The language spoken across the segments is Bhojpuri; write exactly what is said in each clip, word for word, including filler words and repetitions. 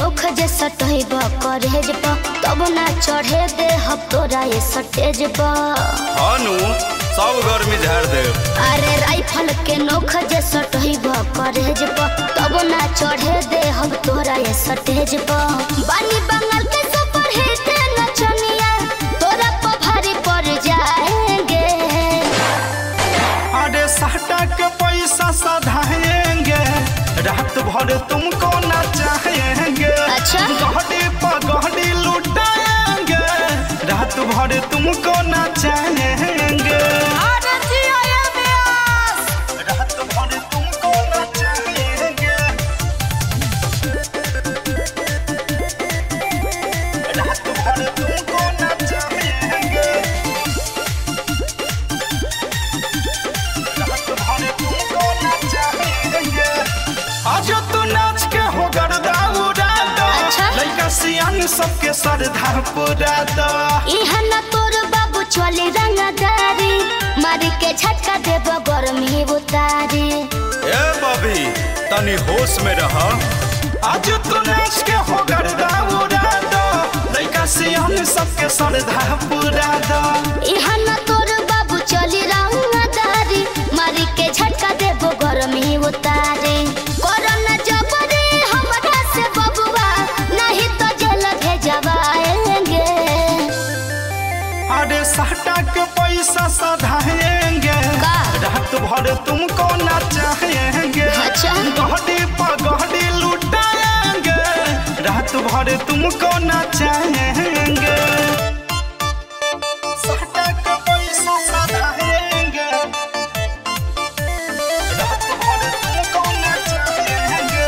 नोख जे सटैब करेज प तब ना चढ़े दे हम तोरा ये सटेज प हानु सब गर्मी झाड़ दे। अरे राइफल के नोख जे सटैब करेज प तब ना चढ़े दे हम तोरा ये सटेज प बानी बंगाल के सुपर हिट नचनिया तोरा प भारी पड़ जाएंगे। अरे साटा के पैसा सधाएंगे रात भर तुमको नचाएंगे। अच्छा गहडी पर गहडी लुटाएंगे रात भर तुमको नचाएंगे। रात भर तुमको नचाएंगे। रात भर तुमको नचाएंगे। रात भर तुमको नचाएंगे। आज तू नाच के हो गर्दा उड़ा दो। अच्छा? लइका सियान सबके सरधा पुरा दो। इहा ना तोर बाबू चली रंगदारी मारी के झटका देब गर्मी उतारी। ए बबी तनी होश में रह। आज तू नाच के हो गर्दा उड़ा दो। लइका सियान सबके सरधा पुरा दो। इहा ना तोर बाबू चली रंगदारी मारी के झटका देब गर्मी उतारी। कोरोना जबरी हमरा से बबुआ नहीं तो जेल भेजवाएंगे। अरे साटा के पैसा सधाएंगे का? रात भर तुमको नचाएंगे। अच्छा? गहडी पर गहडी लुटाएंगे रात भर तुमको नचाएंगे। साटा के पैसा सधाएंगे रात भर तुमको नचाएंगे।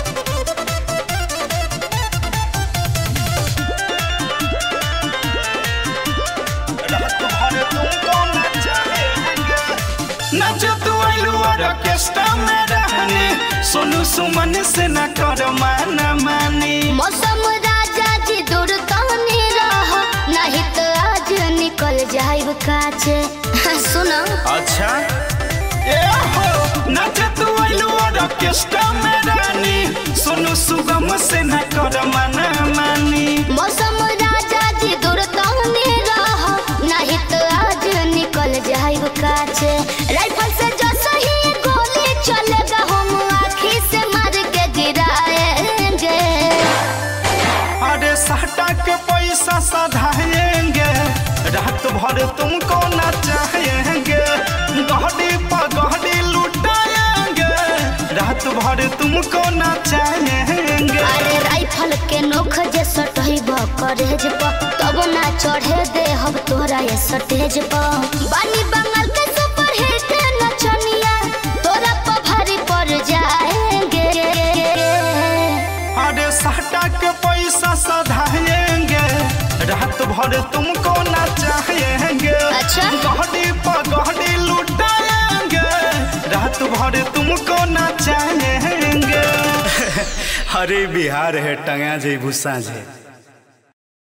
रात भर तुमको नचाएंगे। नच तू आइलू ऑर्केस्ट्रा में रहनी सोनू सुमन से न कर माना मानी। मौसम राजा जी दूर तहनी रह नहीं तो आज निकल जाइब काचे। सुनो अच्छा ए हो नच तू आइलू ऑर्केस्ट्रा में रहनी सोनू सुगम से न कर माना मानी। मौसम राजा जी दूर तहनी रह नहीं तो आज निकल जाइब काचे। राइफल से जो सही गोली चलेगा हम आँखी से मार के गिराएंगे। अरे साटा के पैसा सधाएंगे रात भर तुमको नचाएंगे। गहडी पर गहडी लुटाएंगे रात भर तुमको नचाएंगे। अरे राइफल के नोख जे सटैब करेज प तब ना चढ़े दे हम तोरा ये सटेज प बानी बंगाल के सुपर हिट नचनिया तोरा प भारी पड़ जाएंगे। अरे साटा के पैसा सधाएंगे रात भर तुमको नचाएंगे। अच्छा? गहडी पर गहडी लुटाएंगे रात भर तुमको नचाएंगे। अरे बिहार है टंगा जे भूसा जे।